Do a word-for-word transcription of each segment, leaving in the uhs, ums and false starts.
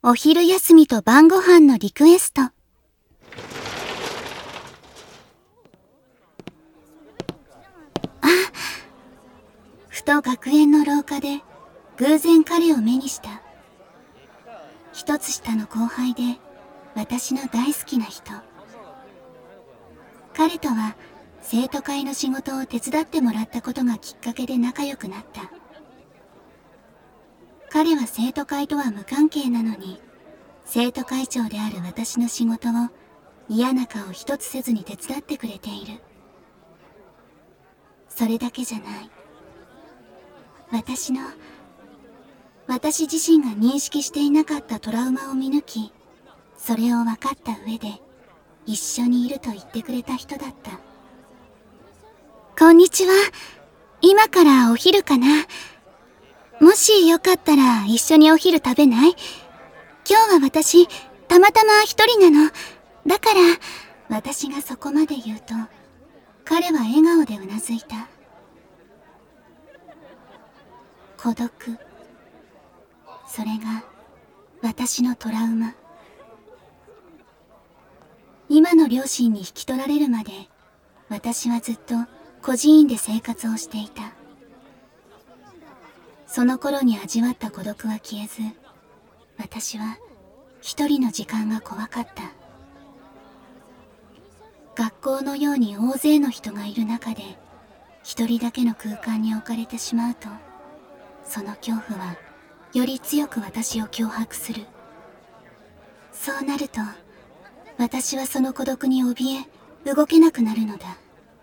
お昼休みと晩ご飯のリクエスト。あ、ふと学園の廊下で偶然彼を目にした。一つ下の後輩で私の大好きな人。彼とは生徒会の仕事を手伝ってもらったことがきっかけで仲良くなった。彼は生徒会とは無関係なのに、生徒会長である私の仕事を嫌な顔一つせずに手伝ってくれている。それだけじゃない。私の、私自身が認識していなかったトラウマを見抜き、それを分かった上で一緒にいると言ってくれた人だった。こんにちは。今からお昼かな。もしよかったら一緒にお昼食べない？今日は私、たまたま一人なの。だから、私がそこまで言うと、彼は笑顔でうなずいた。孤独。それが、私のトラウマ。今の両親に引き取られるまで、私はずっと孤児院で生活をしていた。その頃に味わった孤独は消えず、私は一人の時間が怖かった。学校のように大勢の人がいる中で、一人だけの空間に置かれてしまうと、その恐怖はより強く私を脅迫する。そうなると、私はその孤独に怯え、動けなくなるのだ。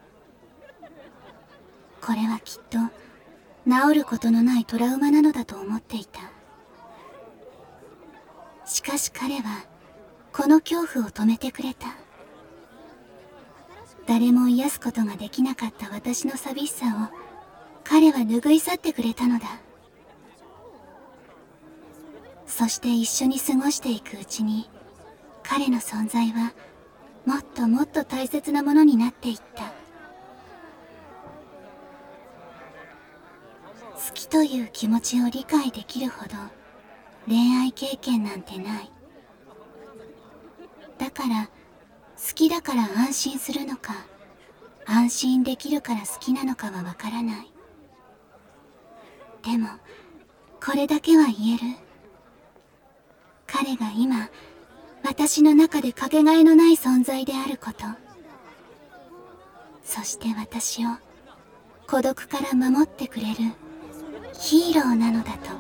これはきっと、治ることのないトラウマなのだと思っていた。しかし彼は、この恐怖を止めてくれた。誰も癒すことができなかった私の寂しさを、彼は拭い去ってくれたのだ。そして一緒に過ごしていくうちに、彼の存在は、もっともっと大切なものになっていった。好きという気持ちを理解できるほど、恋愛経験なんてない。だから、好きだから安心するのか、安心できるから好きなのかはわからない。でも、これだけは言える。彼が今、私の中でかけがえのない存在であること。そして私を、孤独から守ってくれる、ヒーローなのだと。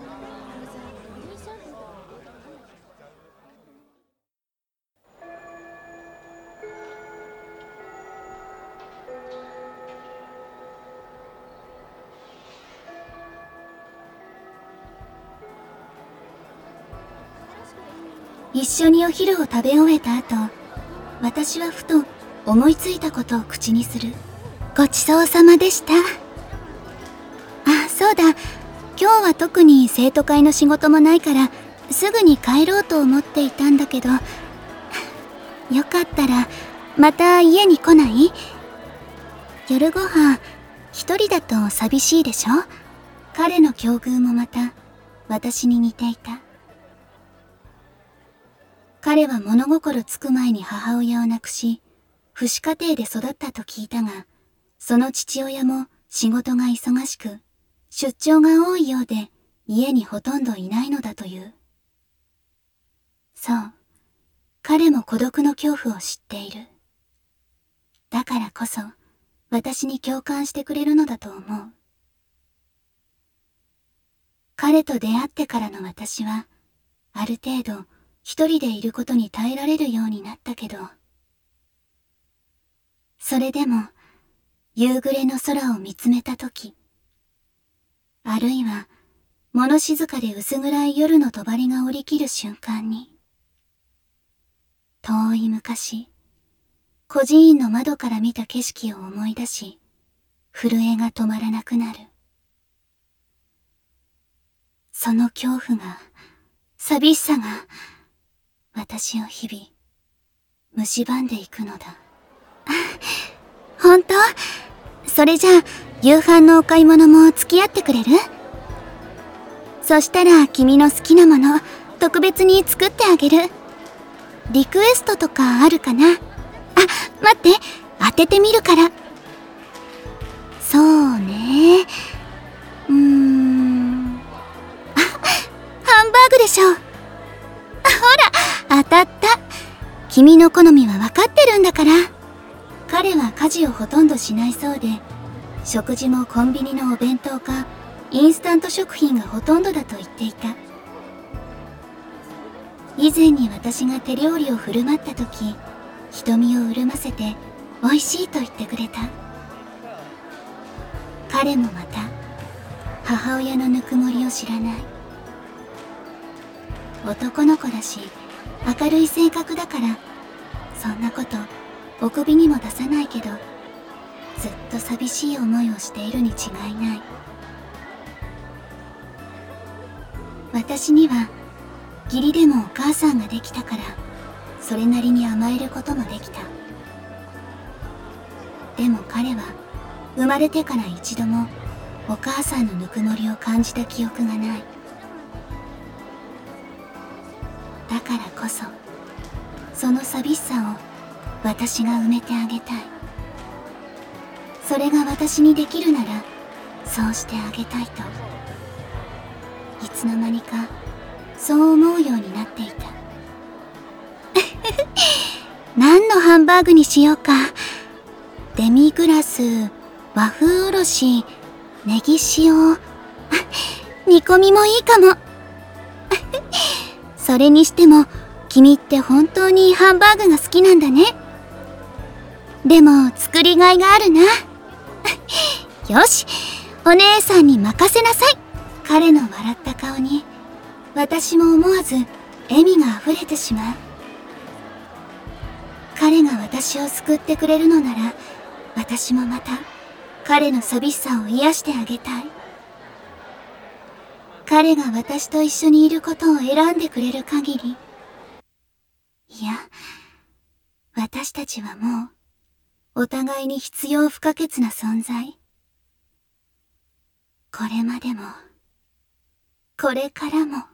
一緒にお昼を食べ終えた後、私はふと思いついたことを口にする。ごちそうさまでした。あ、そうだ。今日は特に生徒会の仕事もないから、すぐに帰ろうと思っていたんだけど、よかったら、また家に来ない？夜ご飯、一人だと寂しいでしょ？彼の境遇もまた、私に似ていた。彼は物心つく前に母親を亡くし、父子家庭で育ったと聞いたが、その父親も仕事が忙しく、出張が多いようで家にほとんどいないのだという。そう、彼も孤独の恐怖を知っている。だからこそ、私に共感してくれるのだと思う。彼と出会ってからの私は、ある程度一人でいることに耐えられるようになったけど、それでも、夕暮れの空を見つめたとき、あるいは、物静かで薄暗い夜の帳が降り切る瞬間に、遠い昔、孤児院の窓から見た景色を思い出し、震えが止まらなくなる。その恐怖が、寂しさが、私を日々、蝕んでいくのだ。本当？それじゃあ、夕飯のお買い物も付き合ってくれる？そしたら君の好きなもの、 特別に作ってあげる。リクエストとかあるかな？あ、待って、当ててみるから。そうね。うーん。あ、ハンバーグでしょ。ほら、当たった。君の好みは分かってるんだから。彼は家事をほとんどしないそうで、食事もコンビニのお弁当かインスタント食品がほとんどだと言っていた。以前に私が手料理を振る舞った時、瞳を潤ませて美味しいと言ってくれた。彼もまた母親のぬくもりを知らない。男の子だし明るい性格だから、そんなことお首にも出さないけど、ずっと寂しい思いをしているに違いない。私には義理でもお母さんができたから、それなりに甘えることもできた。でも彼は生まれてから一度もお母さんのぬくもりを感じた記憶がない。だからこそ、その寂しさを私が埋めてあげたい。それが私にできるならそうしてあげたいと、いつの間にかそう思うようになっていた。何のハンバーグにしようか。デミグラス、和風おろし、ネギ塩、煮込みもいいかも。それにしても君って本当にハンバーグが好きなんだね。でも作りがいがあるな。よし、お姉さんに任せなさい。彼の笑った顔に私も思わず笑みが溢れてしまう。彼が私を救ってくれるのなら、私もまた彼の寂しさを癒してあげたい。彼が私と一緒にいることを選んでくれる限り、いや、私たちはもうお互いに必要不可欠な存在。これまでもこれからも。